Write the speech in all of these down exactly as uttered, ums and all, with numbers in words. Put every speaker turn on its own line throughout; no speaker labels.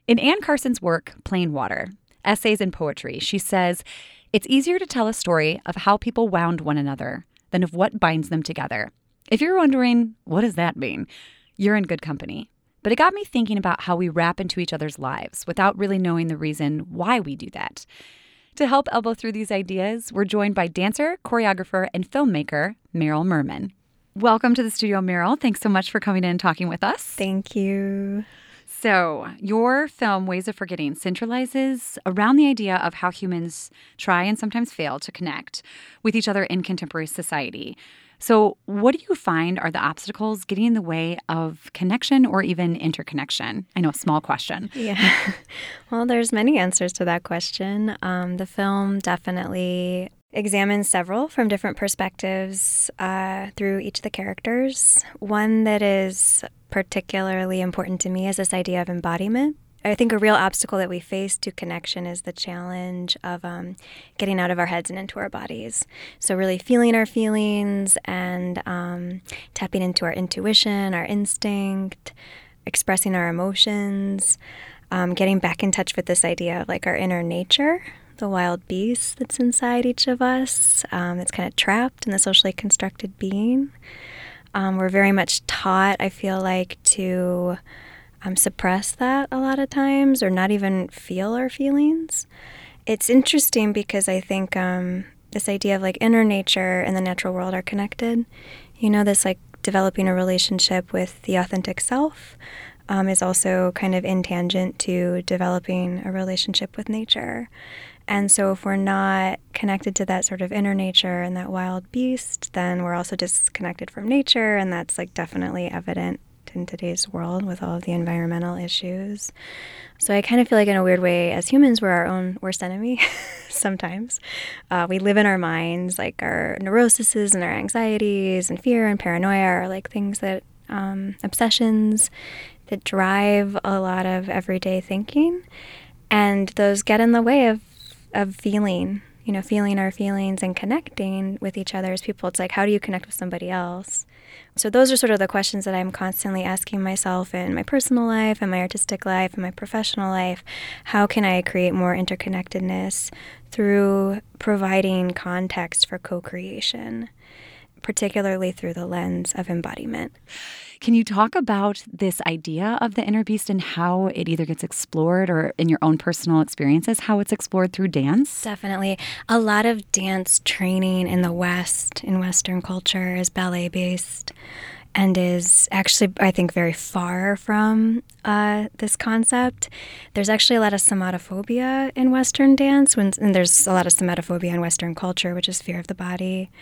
In Anne Carson's work, Plain Water, Essays and Poetry, she says, it's easier to tell a story of how people wound one another than of what binds them together. If you're wondering, what does that mean? You're in good company. But it got me thinking about how we wrap into each other's lives without really knowing the reason why we do that. To help elbow through these ideas, we're joined by dancer, choreographer, and filmmaker Meryl Merman. Welcome to the studio, Meryl. Thanks so much for coming in and talking with us.
Thank you.
So, your film, Ways of Forgetting, centralizes around the idea of how humans try and sometimes fail to connect with each other in contemporary society. So, what do you find are the obstacles getting in the way of connection or even interconnection? I know, small question.
Yeah. Well, there's many answers to that question. Um, the film definitely examines several from different perspectives uh, through each of the characters. One that is particularly important to me is this idea of embodiment. I think a real obstacle that we face to connection is the challenge of um, getting out of our heads and into our bodies. So really feeling our feelings and um, tapping into our intuition, our instinct, expressing our emotions, um, getting back in touch with this idea of like our inner nature, the wild beast that's inside each of us, um, that's kind of trapped in the socially constructed being. Um, we're very much taught, I feel like, to um, suppress that a lot of times or not even feel our feelings. It's interesting because I think um, this idea of like inner nature and the natural world are connected. You know, this like developing a relationship with the authentic self um, is also kind of in tangent to developing a relationship with nature. And so if we're not connected to that sort of inner nature and that wild beast, then we're also disconnected from nature, and that's like definitely evident in today's world with all of the environmental issues. So I kind of feel like in a weird way, as humans, we're our own worst enemy sometimes. Uh, we live in our minds, like our neuroses and our anxieties and fear and paranoia are like things that, um, obsessions that drive a lot of everyday thinking. And those get in the way of of feeling, you know, feeling our feelings and connecting with each other as people. It's like, how do you connect with somebody else? So those are sort of the questions that I'm constantly asking myself in my personal life and my artistic life and my professional life. How can I create more interconnectedness through providing context for co-creation, particularly through the lens of embodiment?
Can you talk about this idea of the inner beast and how it either gets explored or in your own personal experiences, how it's explored through dance?
Definitely. A lot of dance training in the West, in Western culture, is ballet-based and is actually, I think, very far from uh, this concept. There's actually a lot of somatophobia in Western dance, when, and there's a lot of somatophobia in Western culture, which is fear of the body.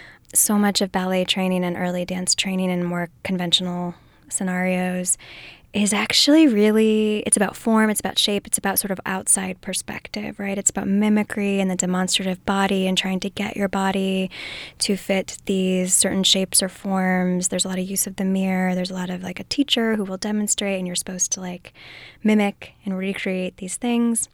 So much of ballet training and early dance training in more conventional scenarios is actually really, it's about form, it's about shape, it's about sort of outside perspective, right? It's about mimicry and the demonstrative body and trying to get your body to fit these certain shapes or forms. There's a lot of use of the mirror. There's a lot of like a teacher who will demonstrate and you're supposed to like mimic and recreate these things.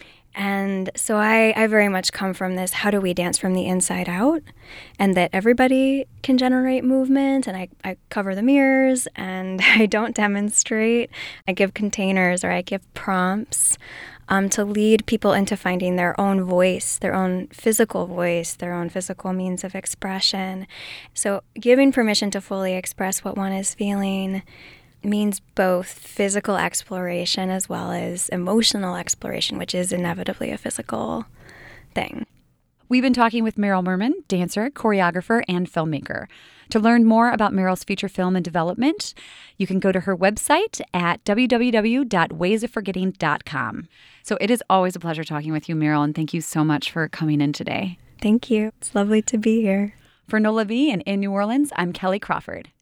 And so I, I very much come from this, how do we dance from the inside out? And that everybody can generate movement. And I, I cover the mirrors and I don't demonstrate. I give containers or I give prompts um, to lead people into finding their own voice, their own physical voice, their own physical means of expression. So giving permission to fully express what one is feeling means both physical exploration as well as emotional exploration, which is inevitably a physical thing.
We've been talking with Meryl Merman, dancer, choreographer, and filmmaker. To learn more about Meryl's feature film and development, you can go to her website at w w w dot ways of forgetting dot com. So it is always a pleasure talking with you, Meryl, and thank you so much for coming in today.
Thank you. It's lovely to be here.
For NOLA V and in New Orleans, I'm Kelly Crawford.